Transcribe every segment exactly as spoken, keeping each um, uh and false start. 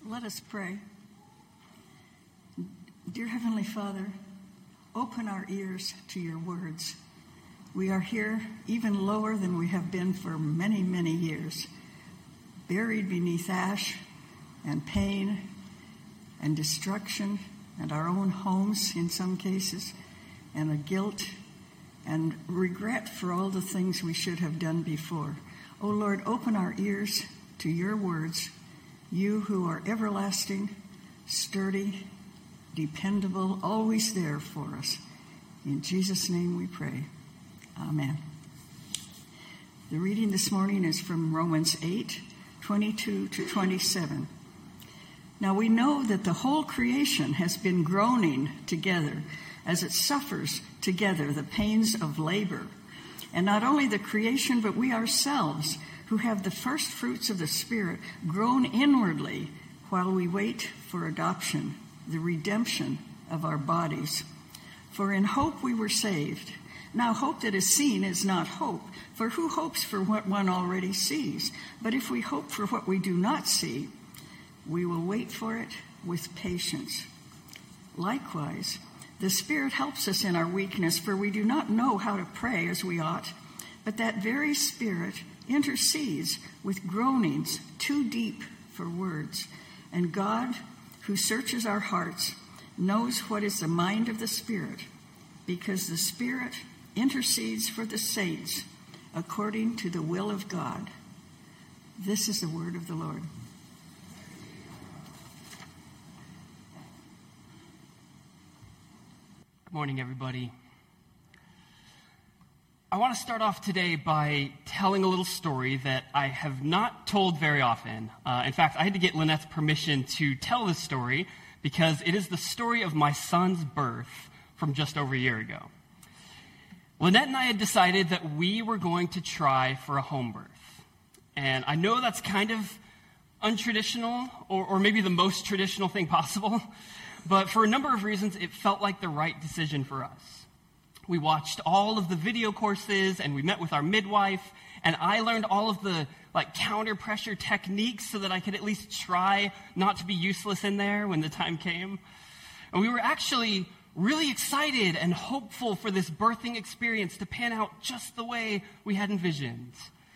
Let us pray. Dear Heavenly Father, open our ears to your words. We are here even lower than we have been for many, many years, buried beneath ash and pain and destruction and our own homes in some cases, and a guilt and regret for all the things we should have done before. Oh Lord, open our ears to your words, you who are everlasting, sturdy, dependable, always there for us. In Jesus' name we pray. Amen. The reading this morning is from Romans eight, twenty-two to twenty-seven. Now we know that the whole creation has been groaning together as it suffers together the pains of labor. And not only the creation, but we ourselves, who have the first fruits of the Spirit, groan inwardly while we wait for adoption, the redemption of our bodies. For in hope we were saved. Now hope that is seen is not hope, for who hopes for what one already sees? But if we hope for what we do not see, we will wait for it with patience. Likewise, the Spirit helps us in our weakness, for we do not know how to pray as we ought, but that very Spirit intercedes with groanings too deep for words. And God, who searches our hearts, knows what is the mind of the Spirit, because the Spirit intercedes for the saints according to the will of God. This is the word of the Lord. Good morning, everybody. I want to start off today by telling a little story that I have not told very often. Uh, in fact, I had to get Lynette's permission to tell this story because it is the story of my son's birth from just over a year ago. Lynette and I had decided that we were going to try for a home birth. And I know that's kind of untraditional, or, or maybe the most traditional thing possible, but for a number of reasons, it felt like the right decision for us. We watched all of the video courses, and we met with our midwife, and I learned all of the like counter pressure techniques so that I could at least try not to be useless in there when the time came. And we were actually really excited and hopeful for this birthing experience to pan out just the way we had envisioned.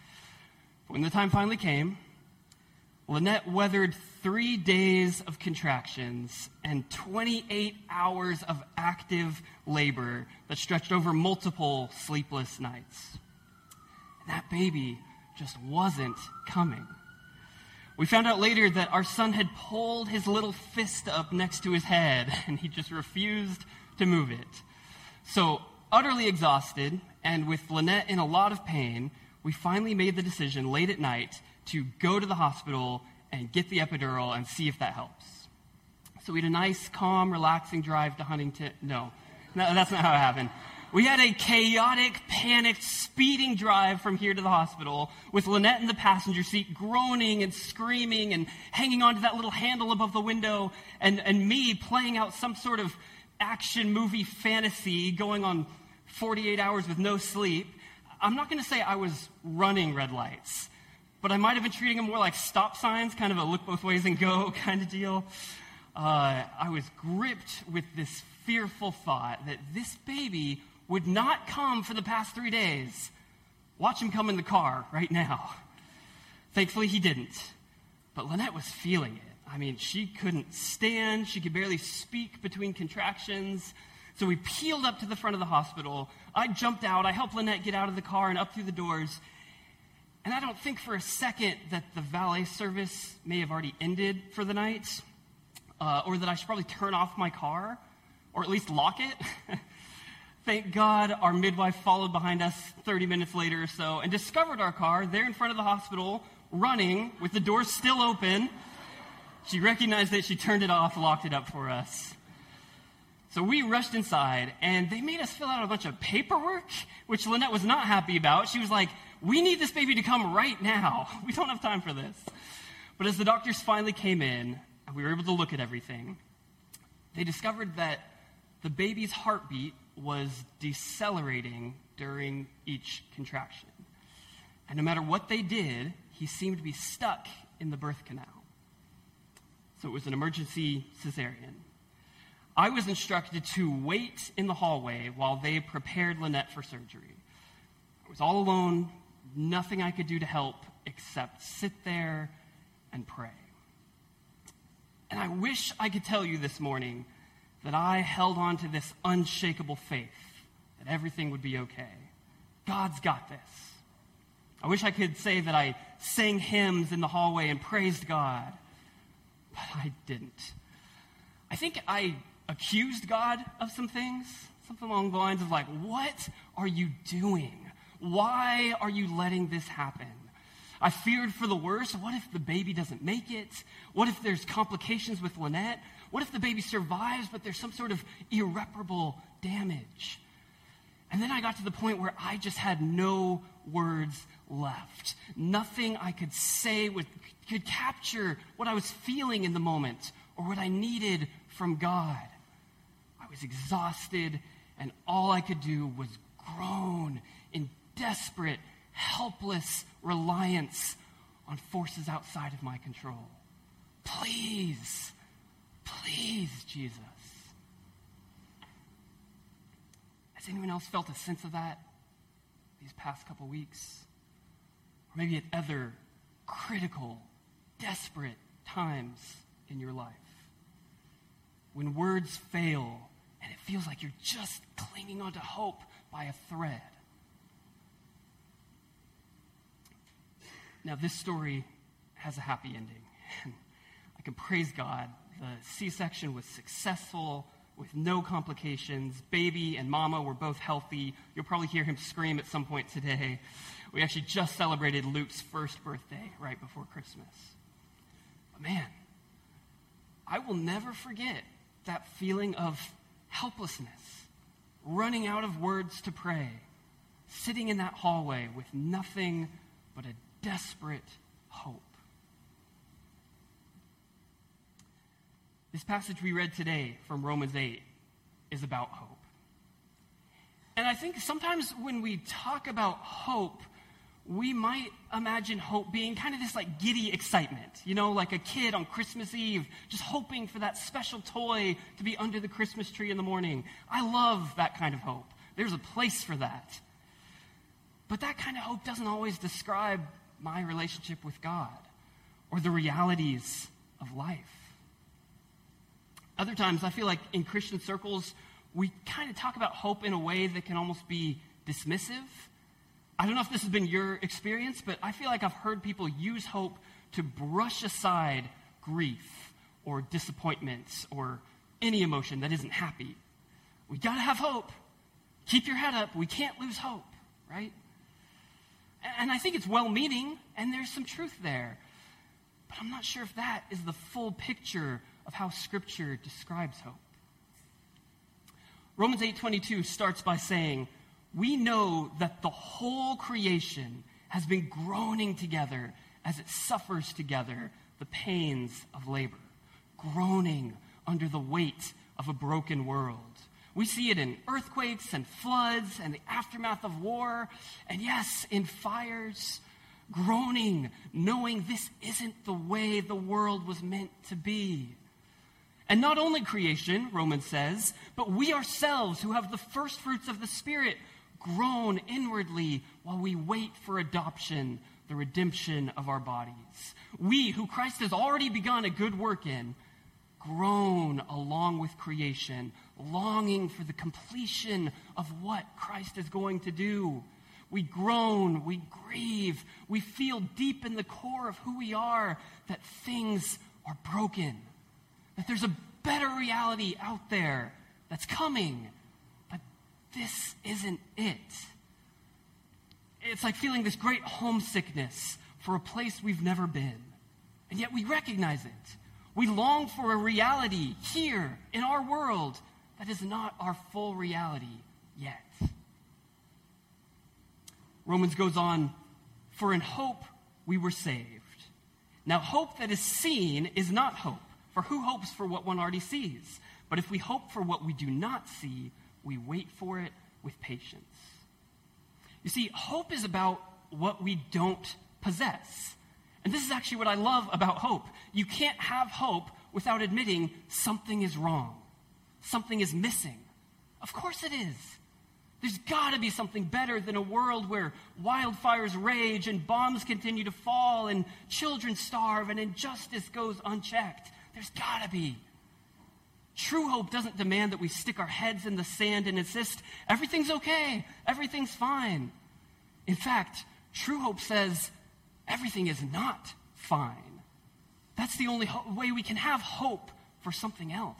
When the time finally came, Lynette weathered three days of contractions and twenty-eight hours of active labor that stretched over multiple sleepless nights. And that baby just wasn't coming. We found out later that our son had pulled his little fist up next to his head, and he just refused to move it. So, utterly exhausted, and with Lynette in a lot of pain, we finally made the decision late at night to go to the hospital and get the epidural and see if that helps. So we had a nice, calm, relaxing drive to Huntington. No, no, that's not how it happened. We had a chaotic, panicked, speeding drive from here to the hospital with Lynette in the passenger seat groaning and screaming and hanging onto that little handle above the window, and, and me playing out some sort of action movie fantasy going on forty-eight hours with no sleep. I'm not going to say I was running red lights, but I might have been treating them more like stop signs, kind of a look both ways and go kind of deal. Uh, I was gripped with this fearful thought that this baby would not come for the past three days. Watch him come in the car right now. Thankfully, he didn't. But Lynette was feeling it. I mean, she couldn't stand. She could barely speak between contractions. So we peeled up to the front of the hospital. I jumped out. I helped Lynette get out of the car and up through the doors. And I don't think for a second that the valet service may have already ended for the night, uh, or that I should probably turn off my car, or at least lock it. Thank God our midwife followed behind us thirty minutes later or so and discovered our car there in front of the hospital, running with the doors still open. She recognized it, she turned it off, locked it up for us. So we rushed inside, and they made us fill out a bunch of paperwork, which Lynette was not happy about. She was like, we need this baby to come right now. We don't have time for this. But as the doctors finally came in, and we were able to look at everything, they discovered that the baby's heartbeat was decelerating during each contraction. And no matter what they did, he seemed to be stuck in the birth canal. so it was an emergency cesarean. I was instructed to wait in the hallway while they prepared Lynette for surgery. I was all alone, nothing I could do to help except sit there and pray. And I wish I could tell you this morning that I held on to this unshakable faith that everything would be okay. God's got this. I wish I could say that I sang hymns in the hallway and praised God, but I didn't. I think I accused God of some things, something along the lines of like, what are you doing? Why are you letting this happen? I feared for the worst. What if the baby doesn't make it? What if there's complications with Lynette? What if the baby survives, but there's some sort of irreparable damage? And then I got to the point where I just had no words left. Nothing I could say would, could capture what I was feeling in the moment or what I needed from God. I was exhausted, and all I could do was groan in desperate, helpless reliance on forces outside of my control. Please, please, Jesus. Has anyone else felt a sense of that these past couple weeks? Or maybe at other critical, desperate times in your life? When words fail and it feels like you're just clinging onto hope by a thread. Now, this story has a happy ending. I can praise God. The C-section was successful with no complications. Baby and mama were both healthy. You'll probably hear him scream at some point today. We actually just celebrated Luke's first birthday right before Christmas. But man, I will never forget that feeling of helplessness, running out of words to pray, sitting in that hallway with nothing but a desperate hope. This passage we read today from Romans eight is about hope. And I think sometimes when we talk about hope, we might imagine hope being kind of this like giddy excitement, you know, like a kid on Christmas Eve, just hoping for that special toy to be under the Christmas tree in the morning. I love that kind of hope. There's a place for that. But that kind of hope doesn't always describe my relationship with God or the realities of life. Other times, I feel like in Christian circles, we kind of talk about hope in a way that can almost be dismissive. I don't know if this has been your experience, but I feel like I've heard people use hope to brush aside grief or disappointments or any emotion that isn't happy. We got to have hope. Keep your head up. We can't lose hope, right? And I think it's well-meaning, and there's some truth there. But I'm not sure if that is the full picture of how Scripture describes hope. Romans eight twenty-two starts by saying, we know that the whole creation has been groaning together as it suffers together the pains of labor, groaning under the weight of a broken world. We see it in earthquakes and floods and the aftermath of war, and yes, in fires, groaning, knowing this isn't the way the world was meant to be. And not only creation, Romans says, but we ourselves who have the first fruits of the Spirit groan inwardly while we wait for adoption, the redemption of our bodies. We, who Christ has already begun a good work in, groan along with creation, longing for the completion of what Christ is going to do. We groan, we grieve, we feel deep in the core of who we are that things are broken, that there's a better reality out there that's coming, but this isn't it. It's like feeling this great homesickness for a place we've never been, and yet we recognize it. We long for a reality here in our world that is not our full reality yet. Romans goes on, for in hope we were saved. Now hope that is seen is not hope, for who hopes for what one already sees? But if we hope for what we do not see, we wait for it with patience. You see, hope is about what we don't possess. And this is actually what I love about hope. You can't have hope without admitting something is wrong. Something is missing. Of course it is. There's got to be something better than a world where wildfires rage and bombs continue to fall and children starve and injustice goes unchecked. There's got to be. True hope doesn't demand that we stick our heads in the sand and insist everything's okay, everything's fine. In fact, true hope says everything is not fine. That's the only ho- way we can have hope for something else.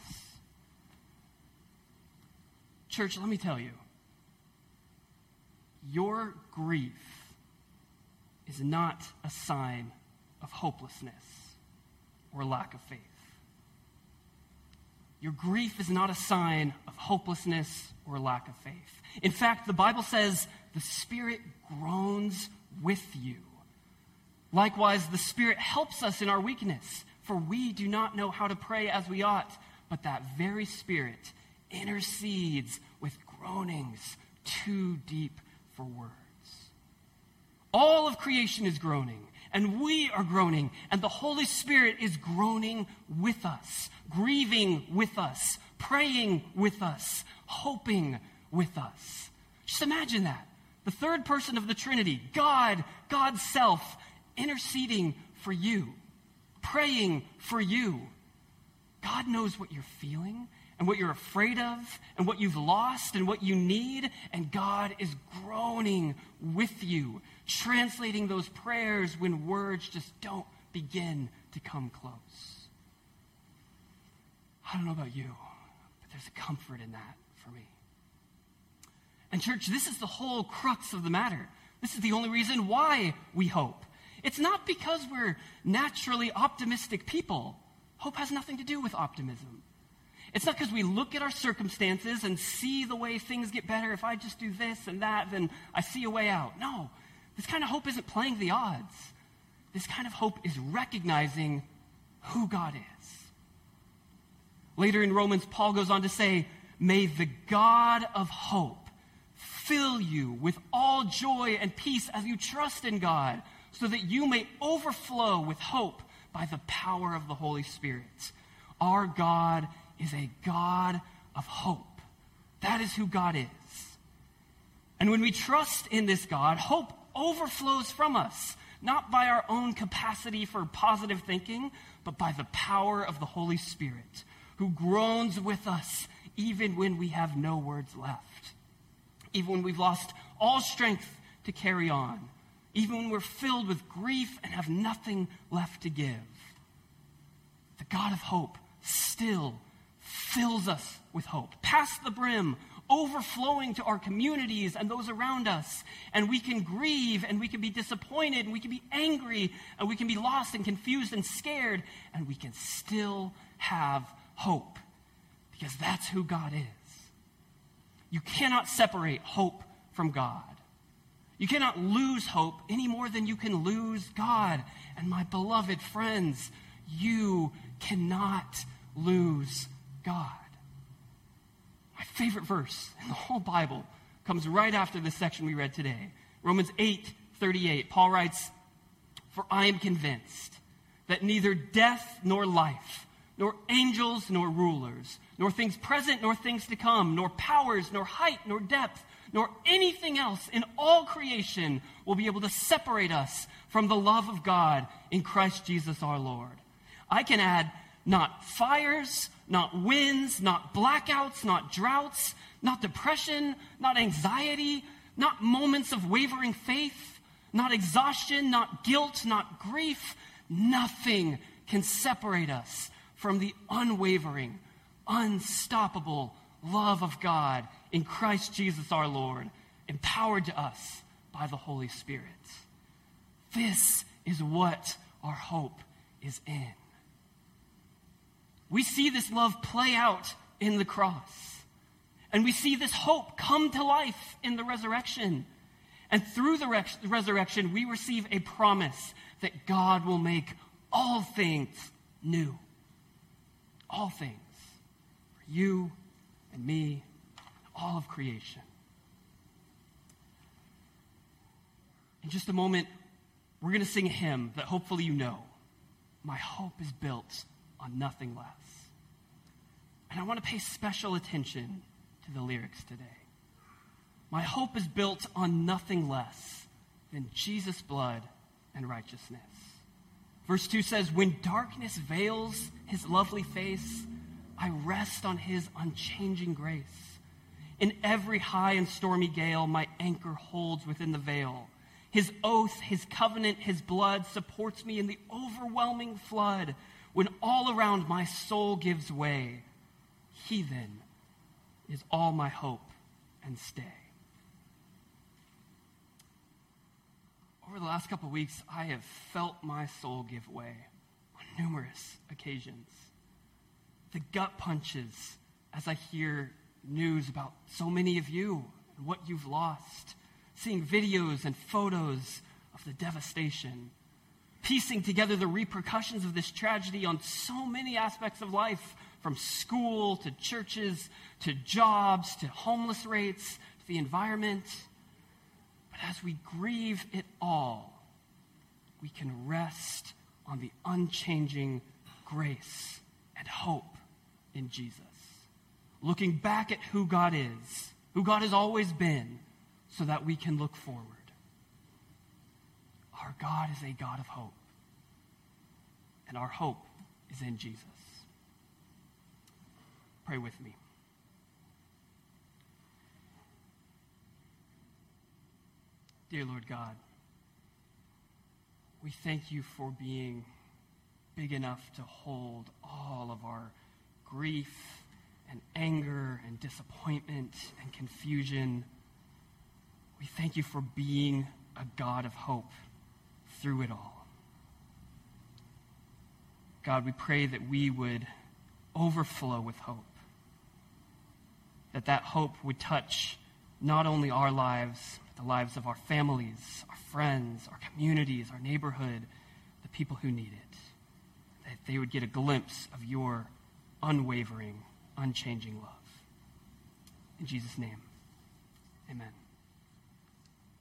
Church, let me tell you, your grief is not a sign of hopelessness or lack of faith. Your grief is not a sign of hopelessness or lack of faith. In fact, the Bible says the Spirit groans with you. Likewise, the Spirit helps us in our weakness, for we do not know how to pray as we ought, but that very Spirit intercedes with groanings too deep for words. All of creation is groaning, and we are groaning, and the Holy Spirit is groaning with us, grieving with us, praying with us, hoping with us. Just imagine that. The third person of the Trinity, God, God's self, interceding for you, praying for you. God knows what you're feeling and what you're afraid of and what you've lost and what you need, and God is groaning with you, translating those prayers when words just don't begin to come close. I don't know about you, but there's a comfort in that for me. And church, this is the whole crux of the matter. This is the only reason why we hope. It's not because we're naturally optimistic people. Hope has nothing to do with optimism. It's not because we look at our circumstances and see the way things get better. If I just do this and that, then I see a way out. No, this kind of hope isn't playing the odds. This kind of hope is recognizing who God is. Later in Romans, Paul goes on to say, may the God of hope fill you with all joy and peace as you trust in God, so that you may overflow with hope by the power of the Holy Spirit. Our God is a God of hope. That is who God is. And when we trust in this God, hope overflows from us, not by our own capacity for positive thinking, but by the power of the Holy Spirit, who groans with us even when we have no words left, even when we've lost all strength to carry on, even when we're filled with grief and have nothing left to give. The God of hope still fills us with hope, past the brim, overflowing to our communities and those around us. And we can grieve, and we can be disappointed, and we can be angry, and we can be lost and confused and scared, and we can still have hope, because that's who God is. You cannot separate hope from God. You cannot lose hope any more than you can lose God. And my beloved friends, you cannot lose God. My favorite verse in the whole Bible comes right after this section we read today. Romans eight thirty-eight. Paul writes, for I am convinced that neither death nor life, nor angels nor rulers, nor things present nor things to come, nor powers, nor height, nor depth, nor anything else in all creation will be able to separate us from the love of God in Christ Jesus our Lord. I can add not fires, not winds, not blackouts, not droughts, not depression, not anxiety, not moments of wavering faith, not exhaustion, not guilt, not grief. Nothing can separate us from the unwavering, unstoppable love of God in Christ Jesus our Lord, empowered to us by the Holy Spirit. This is what our hope is in. We see this love play out in the cross. And we see this hope come to life in the resurrection. And through the res- resurrection, we receive a promise that God will make all things new. All things. For you and me, all of creation. In just a moment, we're going to sing a hymn that hopefully you know. My hope is built on nothing less. And I want to pay special attention to the lyrics today. My hope is built on nothing less than Jesus' blood and righteousness. Verse two says, when darkness veils his lovely face, I rest on his unchanging grace. In every high and stormy gale, my anchor holds within the veil. His oath, his covenant, his blood supports me in the overwhelming flood. When all around my soul gives way, he then is all my hope and stay. Over the last couple of weeks, I have felt my soul give way on numerous occasions. The gut punches as I hear news about so many of you and what you've lost, seeing videos and photos of the devastation, piecing together the repercussions of this tragedy on so many aspects of life, from school to churches to jobs to homeless rates to the environment. But as we grieve it all, we can rest on the unchanging grace and hope in Jesus. Looking back at who God is, who God has always been, so that we can look forward. Our God is a God of hope, and our hope is in Jesus. Pray with me. Dear Lord God, we thank you for being big enough to hold all of our grief and anger and disappointment and confusion. We thank you for being a God of hope through it all. God, we pray that we would overflow with hope, that that hope would touch not only our lives, but the lives of our families, our friends, our communities, our neighborhood, the people who need it, that they would get a glimpse of your unwavering, unchanging love. In Jesus' name, amen.